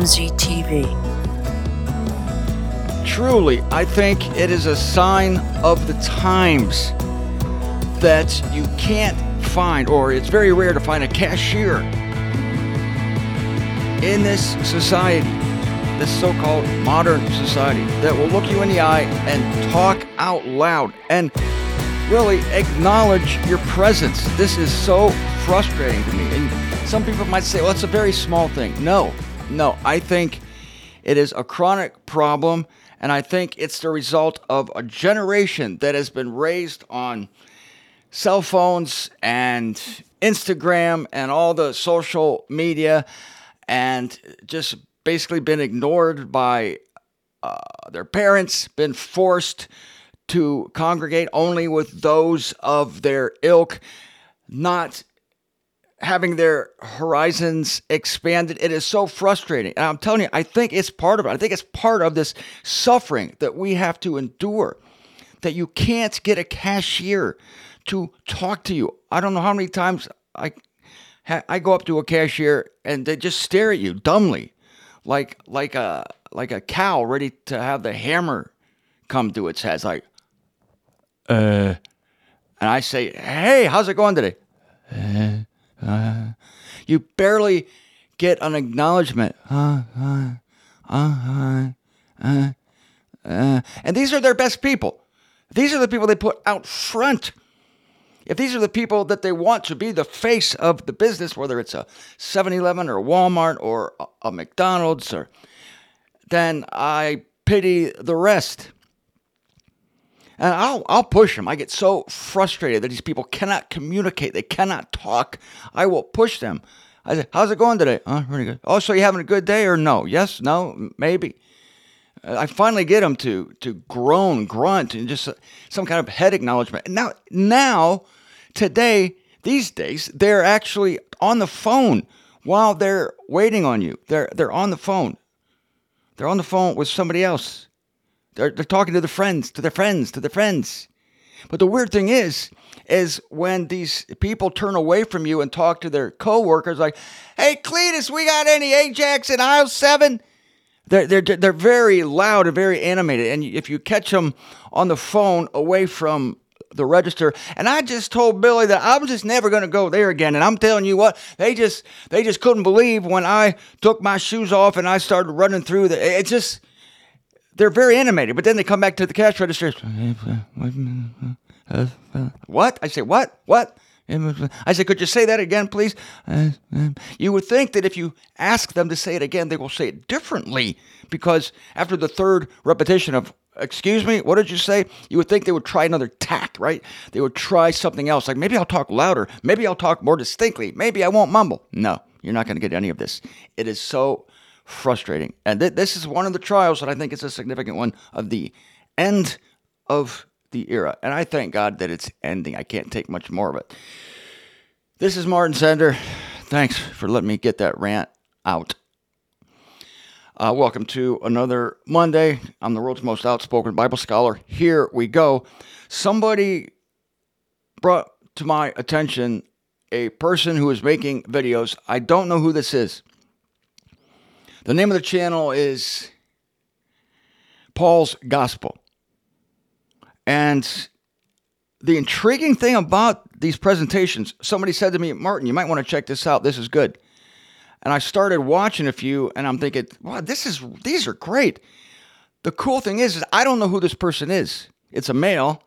Frenzy TV. Truly, I think it is a sign of the times that you can't find, or it's very rare to find a cashier in this society, this so-called modern society, that will look you in the eye and talk out loud and really acknowledge your presence. This is so frustrating to me. And some people might say, well, it's a very small thing. No, I think it is a chronic problem, and I think it's the result of a generation that has been raised on cell phones and Instagram and all the social media, and just basically been ignored by their parents, been forced to congregate only with those of their ilk, not having their horizons expanded. It is so frustrating. And I'm telling you, I think it's part of it. I think it's part of this suffering that we have to endure, that you can't get a cashier to talk to you. I don't know how many times I go up to a cashier and they just stare at you dumbly, like a cow ready to have the hammer come to its head. It's like, and I say, hey, how's it going today? You barely get an acknowledgement. And these are their best people. These are the people they put out front. If these are the people that they want to be the face of the business, whether it's a 7-Eleven or a Walmart or a McDonald's, then I pity the rest. And I'll push them. I get so frustrated that these people cannot communicate. They cannot talk. I will push them. I say, how's it going today? Pretty good. Oh, so you having a good day or no? Yes, no, maybe. I finally get them to groan, grunt, and just some kind of head acknowledgement. And now, today, these days, they're actually on the phone while they're waiting on you. They're on the phone. They're on the phone with somebody else. They're talking to their friends. But the weird thing is when these people turn away from you and talk to their coworkers, like, "Hey, Cletus, we got any Ajax in aisle 7?" They're very loud and very animated, and if you catch them on the phone away from the register, and I just told Billy that I'm just never going to go there again, and I'm telling you what, they just couldn't believe when I took my shoes off and I started running through they're very animated, but then they come back to the cash register. What? I say, what? I say, could you say that again, please? You would think that if you ask them to say it again, they will say it differently, because after the third repetition of, excuse me, what did you say? You would think they would try another tack, right? They would try something else, like maybe I'll talk louder, maybe I'll talk more distinctly, maybe I won't mumble. No, you're not going to get any of this. It is so frustrating. And this is one of the trials that I think is a significant one of the end of the era. And I thank God that it's ending. I can't take much more of it. This is Martin Sender. Thanks for letting me get that rant out. Welcome to another Monday. I'm the world's most outspoken Bible scholar. Here we go. Somebody brought to my attention a person who is making videos. I don't know who this is. The name of the channel is Paul's Gospel. And the intriguing thing about these presentations, somebody said to me, Martin, you might want to check this out. This is good. And I started watching a few, and I'm thinking, wow, these are great. The cool thing is I don't know who this person is. It's a male,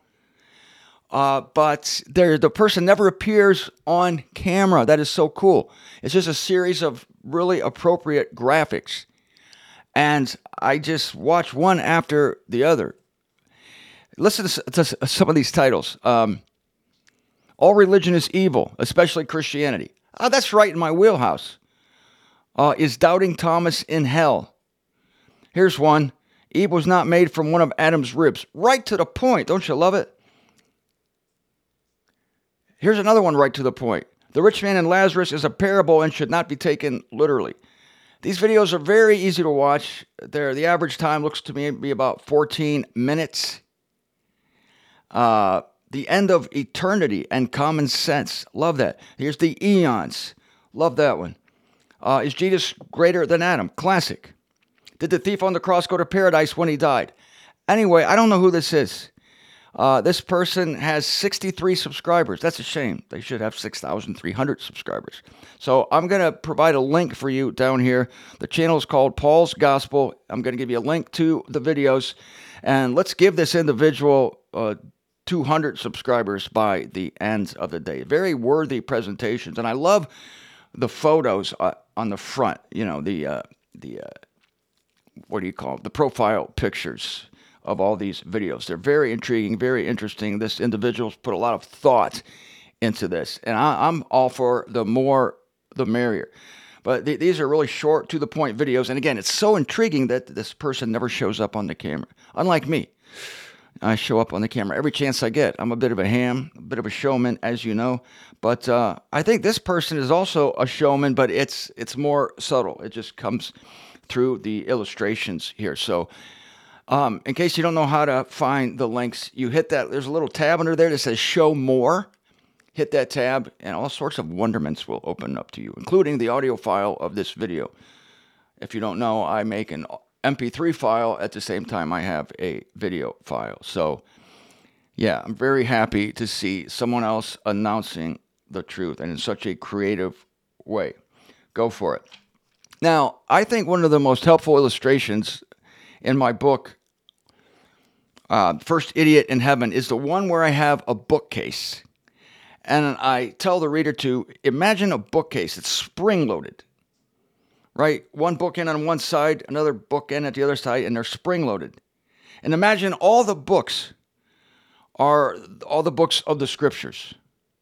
but the person never appears on camera. That is so cool. It's just a series of really appropriate graphics. And I just watch one after the other. Listen to some of these titles. All religion is evil, especially Christianity. Oh, that's right in my wheelhouse. Is doubting Thomas in hell? Here's one. Eve was not made from one of Adam's ribs. Right to the point. Don't you love it? Here's another one right to the point. The rich man and Lazarus is a parable and should not be taken literally. These videos are very easy to watch. The average time looks to me to be about 14 minutes. The end of eternity and common sense. Love that. Here's the eons. Love that one. Is Jesus greater than Adam? Classic. Did the thief on the cross go to paradise when he died? Anyway, I don't know who this is. This person has 63 subscribers. That's a shame. They should have 6,300 subscribers. So I'm going to provide a link for you down here. The channel is called Paul's Gospel. I'm going to give you a link to the videos. And let's give this individual 200 subscribers by the end of the day. Very worthy presentations. And I love the photos on the front. You know, what do you call it? The profile pictures of all these videos. They're very intriguing, very interesting. This individual's put a lot of thought into this, and I'm all for the more, the merrier. But these are really short, to-the-point videos, and again, it's so intriguing that this person never shows up on the camera. Unlike me, I show up on the camera every chance I get. I'm a bit of a ham, a bit of a showman, as you know, but I think this person is also a showman, but it's more subtle. It just comes through the illustrations here. So in case you don't know how to find the links, you hit that. There's a little tab under there that says Show More. Hit that tab, and all sorts of wonderments will open up to you, including the audio file of this video. If you don't know, I make an MP3 file at the same time I have a video file. So, yeah, I'm very happy to see someone else announcing the truth, and in such a creative way. Go for it. Now, I think one of the most helpful illustrations in my book, First Idiot in Heaven, is the one where I have a bookcase. And I tell the reader to imagine a bookcase that's spring-loaded, right? One bookend on one side, another bookend at the other side, and they're spring-loaded. And imagine all the books are all the books of the Scriptures.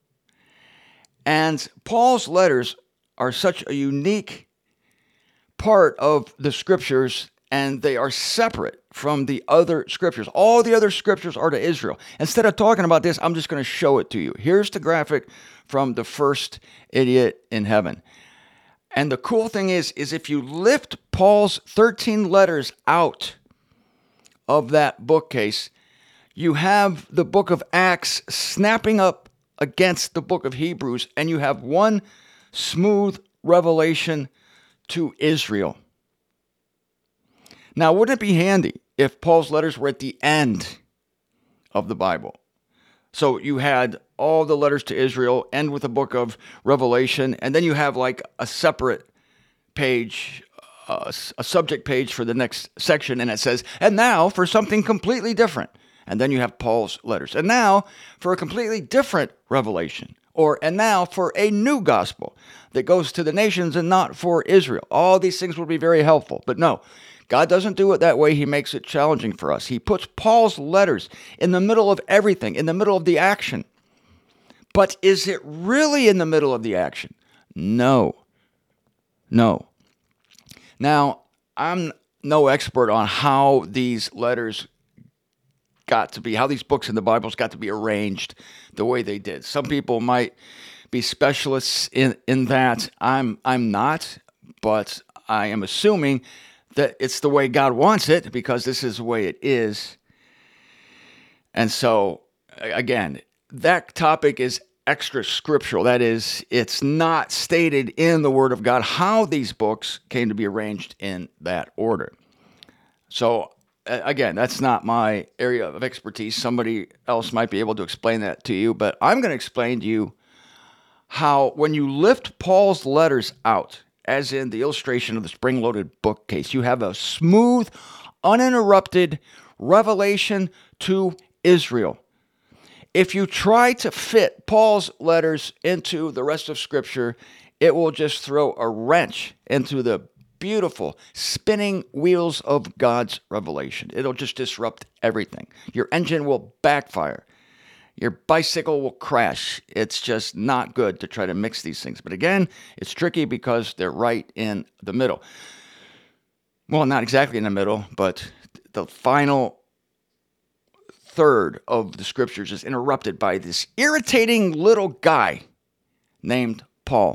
And Paul's letters are such a unique part of the Scriptures, and they are separate from the other Scriptures. All the other Scriptures are to Israel. Instead of talking about this, I'm just going to show it to you. Here's the graphic from the First Idiot in Heaven. And the cool thing is if you lift Paul's 13 letters out of that bookcase, you have the book of Acts snapping up against the book of Hebrews, and you have one smooth revelation to Israel. Now, wouldn't it be handy if Paul's letters were at the end of the Bible? So you had all the letters to Israel end with the book of Revelation, and then you have like a separate page, a subject page for the next section, and it says, and now for something completely different. And then you have Paul's letters. And now for a completely different revelation. And now for a new gospel that goes to the nations and not for Israel. All these things would be very helpful. But no, God doesn't do it that way. He makes it challenging for us. He puts Paul's letters in the middle of everything, in the middle of the action. But is it really in the middle of the action? No. Now, I'm no expert on how these letters got to be, how these books in the Bibles got to be arranged the way they did. Some people might be specialists in that. I'm not, but I am assuming that it's the way God wants it, because this is the way it is. And so, again, that topic is extra scriptural. That is, it's not stated in the Word of God how these books came to be arranged in that order. So, again, that's not my area of expertise. Somebody else might be able to explain that to you, but I'm going to explain to you how when you lift Paul's letters out, as in the illustration of the spring-loaded bookcase, you have a smooth, uninterrupted revelation to Israel. If you try to fit Paul's letters into the rest of Scripture, it will just throw a wrench into the beautiful spinning wheels of God's revelation. It'll just disrupt everything. Your engine will backfire. Your bicycle will crash. It's just not good to try to mix these things. But again, it's tricky because they're right in the middle. Well, not exactly in the middle, but the final third of the Scriptures is interrupted by this irritating little guy named Paul.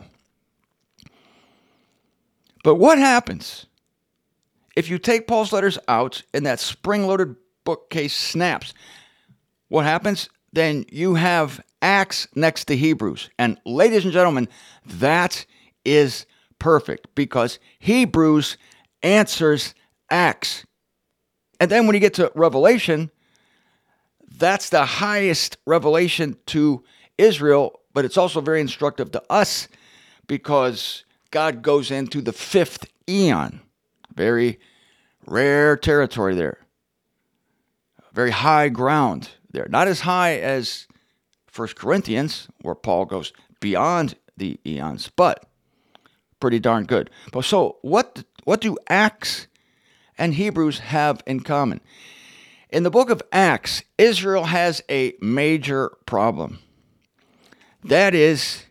But what happens if you take Paul's letters out and that spring-loaded bookcase snaps? What happens? Then you have Acts next to Hebrews. And ladies and gentlemen, that is perfect because Hebrews answers Acts. And then when you get to Revelation, that's the highest revelation to Israel, but it's also very instructive to us because God goes into the fifth eon. Very rare territory there. Very high ground there. Not as high as 1 Corinthians, where Paul goes beyond the eons, but pretty darn good. So what do Acts and Hebrews have in common? In the book of Acts, Israel has a major problem. That is,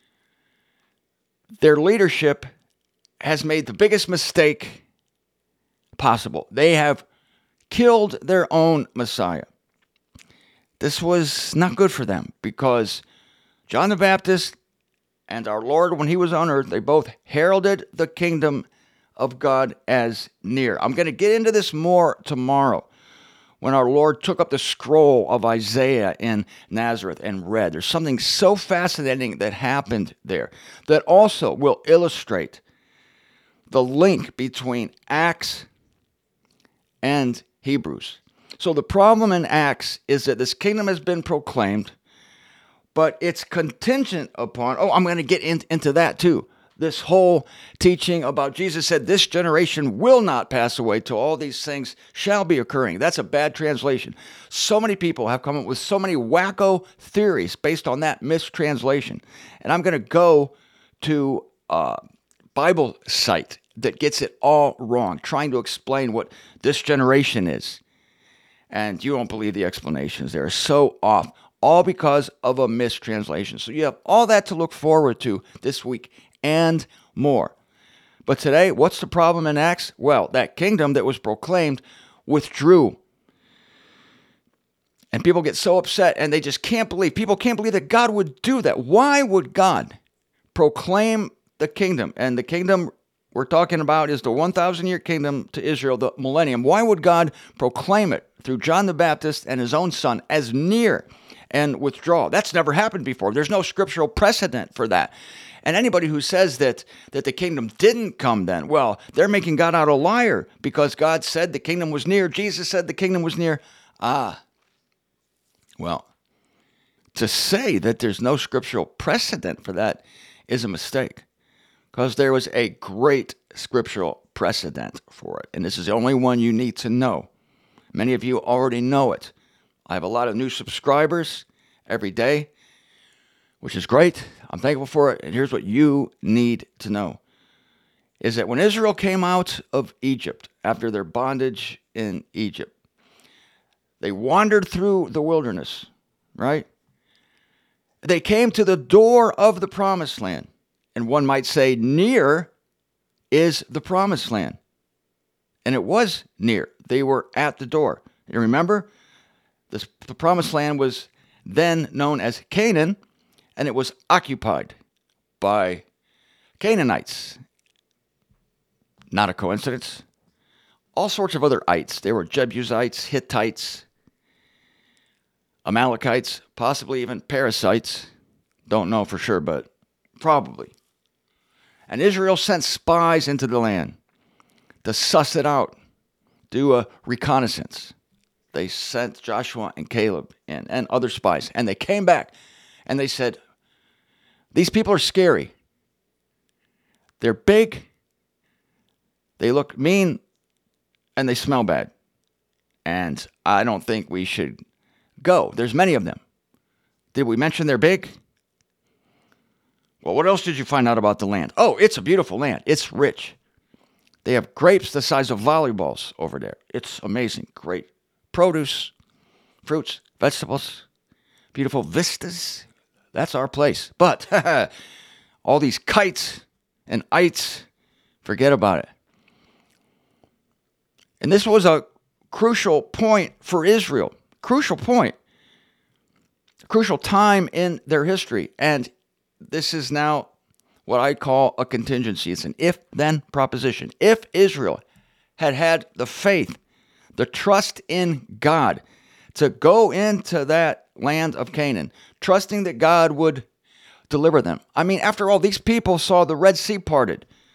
their leadership has made the biggest mistake possible. They have killed their own Messiah. This was not good for them because John the Baptist and our Lord, when he was on earth, they both heralded the kingdom of God as near. I'm going to get into this more tomorrow when our Lord took up the scroll of Isaiah in Nazareth and read. There's something so fascinating that happened there that also will illustrate the link between Acts and Hebrews. So the problem in Acts is that this kingdom has been proclaimed, but it's contingent upon, I'm going to get into that too. This whole teaching about Jesus said this generation will not pass away till all these things shall be occurring. That's a bad translation. So many people have come up with so many wacko theories based on that mistranslation. And I'm going to go to a Bible site that gets it all wrong, trying to explain what this generation is. And you won't believe the explanations. They're so off, all because of a mistranslation. So you have all that to look forward to this week and more. But today, what's the problem in Acts? Well, that kingdom that was proclaimed withdrew. And people get so upset and they just can't believe. People can't believe that God would do that. Why would God proclaim the kingdom? And the kingdom we're talking about is the 1,000-year kingdom to Israel, the millennium. Why would God proclaim it through John the Baptist and his own son as near and withdraw? That's never happened before. There's no scriptural precedent for that. And anybody who says that the kingdom didn't come then, well, they're making God out a liar because God said the kingdom was near. Jesus said the kingdom was near. Well, to say that there's no scriptural precedent for that is a mistake because there was a great scriptural precedent for it. And this is the only one you need to know. Many of you already know it. I have a lot of new subscribers every day, which is great. I'm thankful for it. And here's what you need to know, is that when Israel came out of Egypt, after their bondage in Egypt, they wandered through the wilderness, right? They came to the door of the promised land. And one might say near is the promised land. And it was near. They were at the door. You remember? The promised land was then known as Canaan, and it was occupied by Canaanites. Not a coincidence. All sorts of other ites. There were Jebusites, Hittites, Amalekites, possibly even Perizzites. Don't know for sure, but probably. And Israel sent spies into the land to suss it out, do a reconnaissance. They sent Joshua and Caleb in and other spies. And they came back and they said, these people are scary. They're big. They look mean and they smell bad. And I don't think we should go. There's many of them. Did we mention they're big? Well, what else did you find out about the land? Oh, it's a beautiful land. It's rich. They have grapes the size of volleyballs over there. It's amazing. Great produce, fruits, vegetables, beautiful vistas. That's our place. But all these kites and ites, forget about it. And this was a crucial point for Israel. Crucial point. A crucial time in their history. And this is now what I call a contingency. It's an if-then proposition. If Israel had had the faith, the trust in God to go into that land of Canaan, trusting that God would deliver them. I mean, after all, these people saw the Red Sea parted.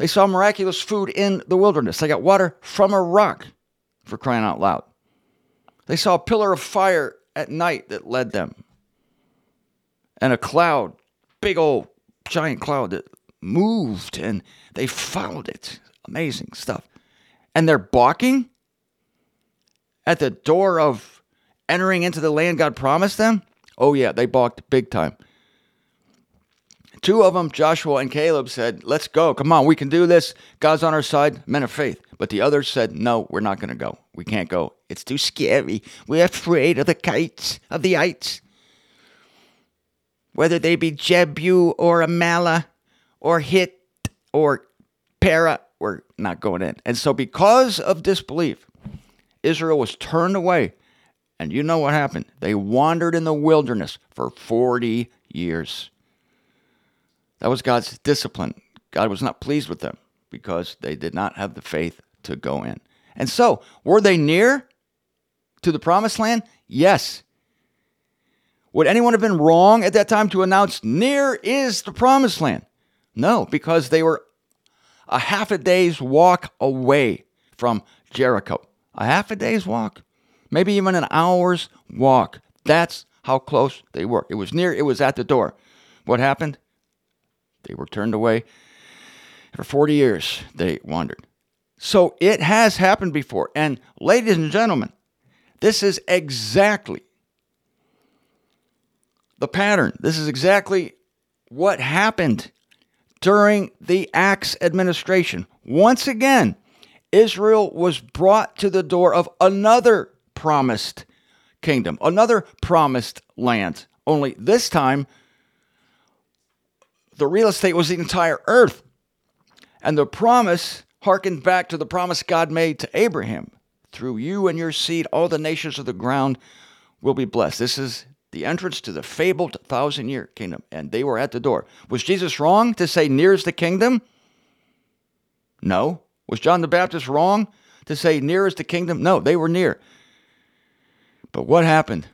They saw miraculous food in the wilderness. They got water from a rock, for crying out loud. They saw a pillar of fire at night that led them. And a cloud, big old giant cloud that moved, and they followed it. Amazing stuff. And they're balking at the door of entering into the land God promised them? Oh yeah, they balked big time. Two of them, Joshua and Caleb, said, let's go. Come on, we can do this. God's on our side, men of faith. But the others said, no, we're not going to go. We can't go. It's too scary. We're afraid of the kites, of the ites. Whether they be Jebu or Amala or Hit or Para, we're not going in. And so because of disbelief, Israel was turned away. And you know what happened? They wandered in the wilderness for 40 years. That was God's discipline. God was not pleased with them because they did not have the faith to go in. And so, were they near to the promised land? Yes. Would anyone have been wrong at that time to announce near is the promised land? No, because they were a half a day's walk away from Jericho. A half a day's walk. Maybe even an hour's walk. That's how close they were. It was near, it was at the door. What happened? They were turned away. For 40 years, they wandered. So it has happened before. And ladies and gentlemen, this is exactly the pattern. This is exactly what happened during the Acts administration. Once again, Israel was brought to the door of another promised kingdom, another promised land. Only this time, the real estate was the entire earth. And the promise harkened back to the promise God made to Abraham. Through you and your seed, all the nations of the ground will be blessed. This is the entrance to the fabled 1,000-year kingdom. And they were at the door. Was Jesus wrong to say, near's the kingdom? No. Was John the Baptist wrong to say, near is the kingdom? No, they were near. But what happened?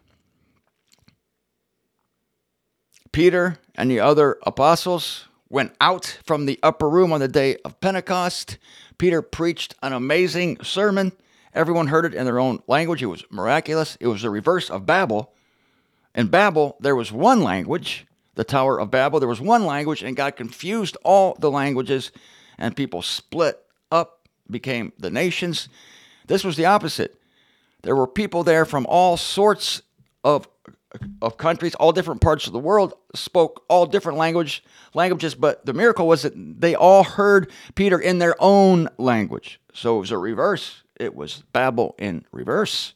Peter and the other apostles went out from the upper room on the day of Pentecost. Peter preached an amazing sermon. Everyone heard it in their own language. It was miraculous. It was the reverse of Babel. In Babel, there was one language, the Tower of Babel. There was one language, and God confused all the languages, and people split up, became the nations. This was the opposite. There were people there from all sorts of countries, all different parts of the world, spoke all different languages, but the miracle was that they all heard Peter in their own language. So it was a reverse. It was Babel in reverse.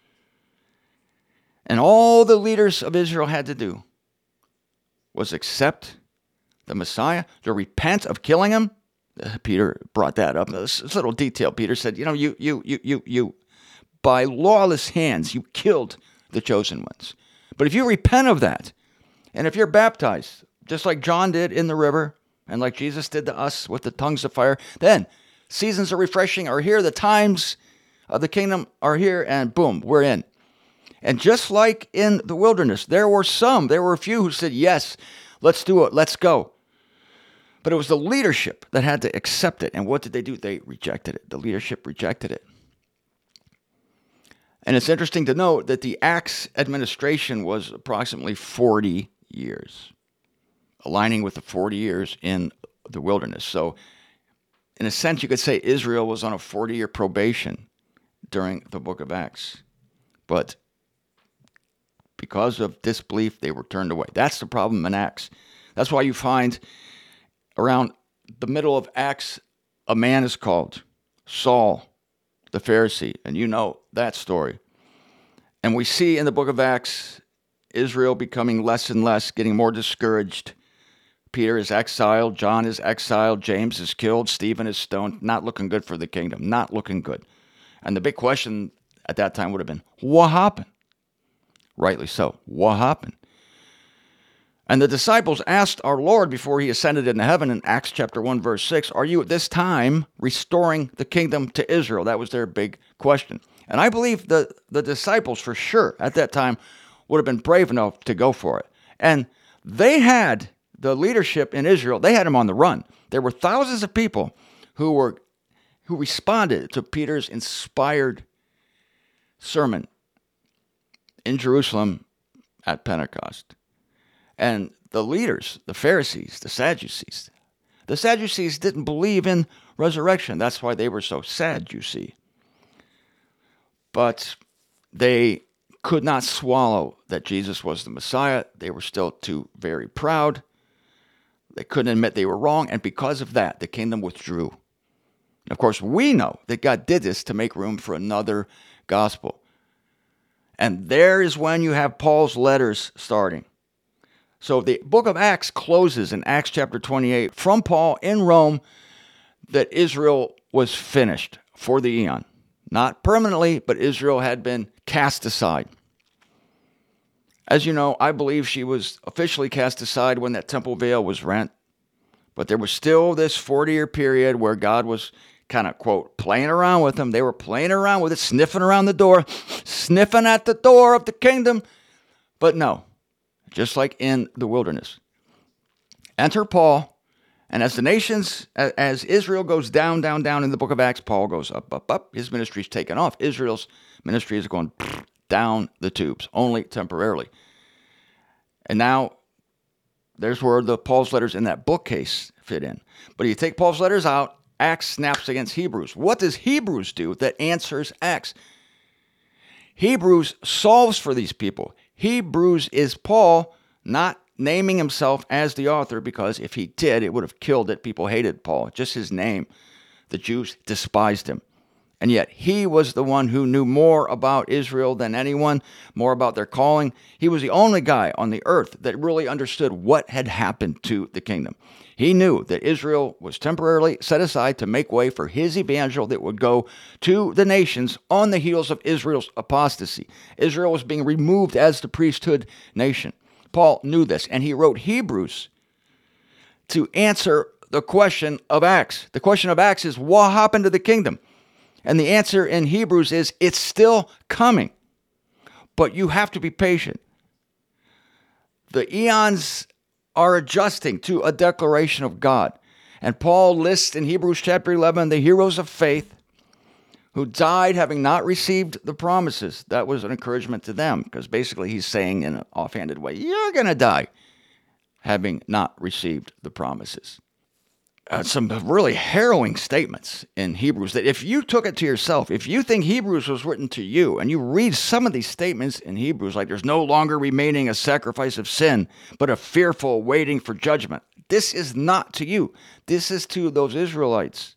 And all the leaders of Israel had to do was accept the Messiah, to repent of killing him. Peter brought that up. This little detail. Peter said, you, by lawless hands, you killed the chosen ones. But if you repent of that, and if you're baptized, just like John did in the river, and like Jesus did to us with the tongues of fire, then seasons of refreshing are here, the times of the kingdom are here, and boom, we're in. And just like in the wilderness, there were a few who said, yes, let's do it, let's go. But it was the leadership that had to accept it. And what did they do? They rejected it. The leadership rejected it. And it's interesting to note that the Acts administration was approximately 40 years, aligning with the 40 years in the wilderness. So, in a sense, you could say Israel was on a 40-year probation during the book of Acts. But because of disbelief, they were turned away. That's the problem in Acts. That's why you find around the middle of Acts, a man is called Saul, the Pharisee, and you know that story. And we see in the book of Acts, Israel becoming less and less, getting more discouraged. Peter is exiled, John is exiled, James is killed, Stephen is stoned. Not looking good for the kingdom, not looking good. And the big question at that time would have been, what happened? Rightly so, what happened? And the disciples asked our Lord before he ascended into heaven in Acts chapter 1, verse 6, are you at this time restoring the kingdom to Israel? That was their big question. And I believe the disciples for sure at that time would have been brave enough to go for it. And they had the leadership in Israel, they had them on the run. There were thousands of people who responded to Peter's inspired sermon in Jerusalem at Pentecost. And the leaders, the Pharisees, the Sadducees didn't believe in resurrection. That's why they were so sad, you see. But they could not swallow that Jesus was the Messiah. They were still too very proud. They couldn't admit they were wrong, and because of that, the kingdom withdrew. And of course, we know that God did this to make room for another gospel. And there is when you have Paul's letters starting. So the book of Acts closes in Acts chapter 28 from Paul in Rome that Israel was finished for the eon. Not permanently, but Israel had been cast aside. As you know, I believe she was officially cast aside when that temple veil was rent. But there was still this 40-year period where God was kind of, quote, playing around with them. They were playing around with it, sniffing around the door, sniffing at the door of the kingdom. But no, just like in the wilderness. Enter Paul. And as the nations, as Israel goes down, down, down in the book of Acts, Paul goes up, up, up. His ministry is taken off. Israel's ministry is going down the tubes, only temporarily. And now, there's where the Paul's letters in that bookcase fit in. But you take Paul's letters out, Acts snaps against Hebrews. What does Hebrews do that answers Acts? Hebrews solves for these people. Hebrews is Paul not naming himself as the author, because if he did, it would have killed it. People hated Paul, just his name. The Jews despised him. And yet he was the one who knew more about Israel than anyone, more about their calling. He was the only guy on the earth that really understood what had happened to the kingdom. He knew that Israel was temporarily set aside to make way for his evangel that would go to the nations on the heels of Israel's apostasy. Israel was being removed as the priesthood nation. Paul knew this, and he wrote Hebrews to answer the question of Acts. The question of Acts is, what happened to the kingdom? And the answer in Hebrews is, it's still coming, but you have to be patient. The eons are adjusting to a declaration of God. And Paul lists in Hebrews chapter 11 the heroes of faith who died having not received the promises. That was an encouragement to them, because basically he's saying in an offhanded way, you're going to die having not received the promises. Some really harrowing statements in Hebrews that if you took it to yourself, if you think Hebrews was written to you, and you read some of these statements in Hebrews, like there's no longer remaining a sacrifice of sin, but a fearful waiting for judgment. This is not to you. This is to those Israelites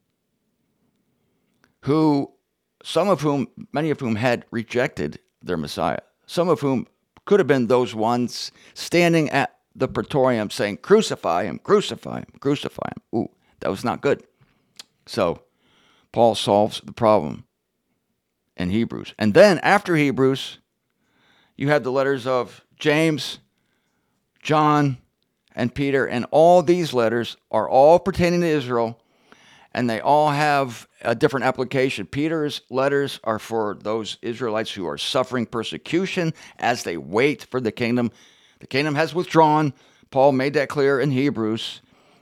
who, many of whom had rejected their Messiah. Some of whom could have been those ones standing at the praetorium saying, crucify him, crucify him, crucify him. Ooh, that was not good. So Paul solves the problem in Hebrews. And then after Hebrews, you had the letters of James, John, and Peter. And all these letters are all pertaining to Israel, and they all have a different application. Peter's letters are for those Israelites who are suffering persecution as they wait for the kingdom. The kingdom has withdrawn. Paul made that clear in Hebrews.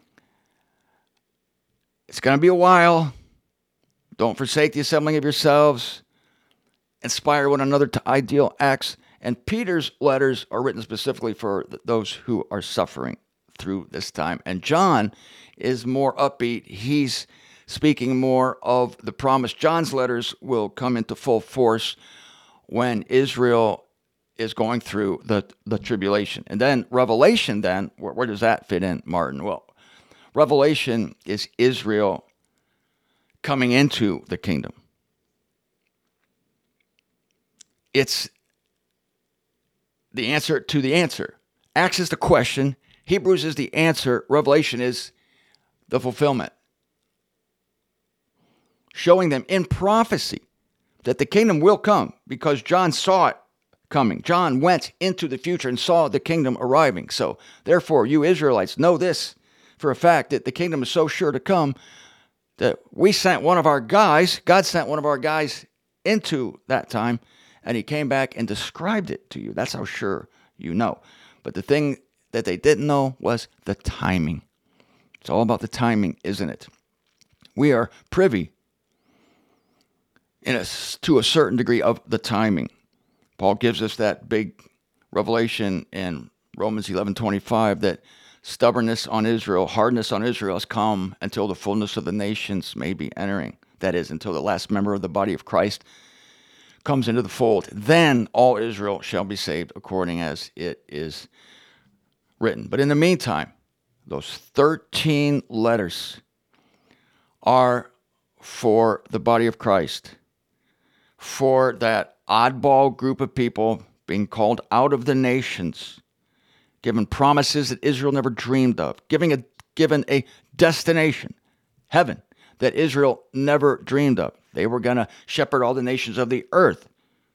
It's going to be a while. Don't forsake the assembling of yourselves. Inspire one another to ideal acts. And Peter's letters are written specifically for those who are suffering through this time. And John is more upbeat. He's speaking more of the promise. John's letters will come into full force when Israel is going through the tribulation. And then Revelation, then, where does that fit in, Martin? Well, Revelation is Israel coming into the kingdom. It's the answer to the answer. Acts is the question. Hebrews is the answer. Revelation is the fulfillment. Showing them in prophecy that the kingdom will come, because John saw it coming. John went into the future and saw the kingdom arriving. So therefore, you Israelites know this for a fact, that the kingdom is so sure to come that we sent one of our guys, God sent one of our guys into that time, and he came back and described it to you. That's how sure you know. But the thing that they didn't know was the timing. It's all about the timing, isn't it? We are privy to a certain degree of the timing. Paul gives us that big revelation in Romans 11:25 that stubbornness on Israel, hardness on Israel has come until the fullness of the nations may be entering. That is, until the last member of the body of Christ comes into the fold. Then all Israel shall be saved, according as it is written. But in the meantime, those 13 letters are for the body of Christ, for that oddball group of people being called out of the nations, given promises that Israel never dreamed of, given a destination, heaven, that Israel never dreamed of. They were going to shepherd all the nations of the earth.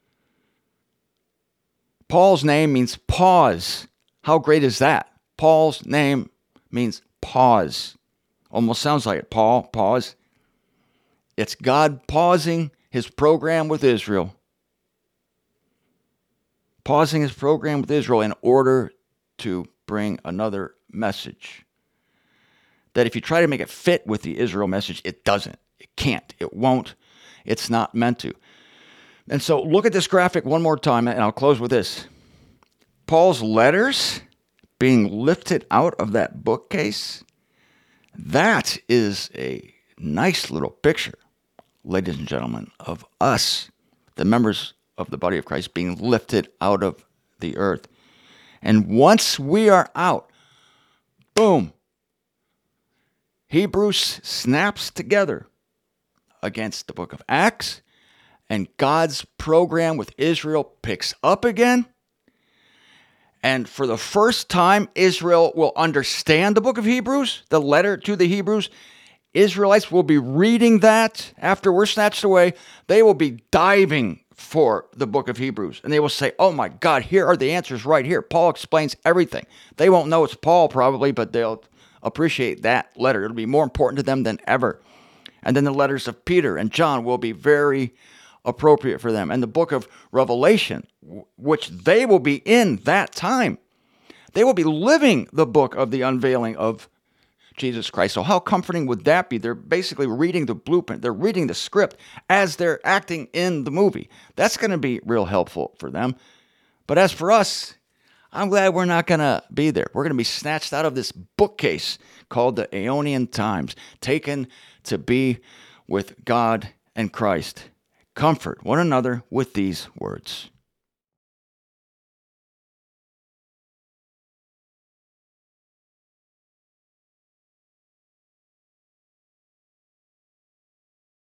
Paul's name means pause. How great is that? Paul's name means pause. Almost sounds like it. Paul, pause. It's God pausing his program with Israel. Pausing his program with Israel in order to bring another message. That if you try to make it fit with the Israel message, it doesn't. It can't. It won't. It's not meant to. And so look at this graphic one more time, and I'll close with this. Paul's letters being lifted out of that bookcase, that is a nice little picture, ladies and gentlemen, of us, the members of the body of Christ, being lifted out of the earth. And once we are out, boom, Hebrews snaps together against the book of Acts, and God's program with Israel picks up again. And for the first time, Israel will understand the book of Hebrews, the letter to the Hebrews. Israelites will be reading that after we're snatched away. They will be diving for the book of Hebrews. And they will say, oh my God, here are the answers right here. Paul explains everything. They won't know it's Paul probably, but they'll appreciate that letter. It'll be more important to them than ever. And then the letters of Peter and John will be very appropriate for them. And the book of Revelation, which they will be in that time. They will be living the book of the unveiling of Jesus Christ. So how comforting would that be? They're basically reading the blueprint. They're reading the script as they're acting in the movie. That's going to be real helpful for them. But as for us, I'm glad we're not going to be there. We're going to be snatched out of this bookcase called the Aeonian Times, taken to be with God and Christ. Comfort one another with these words.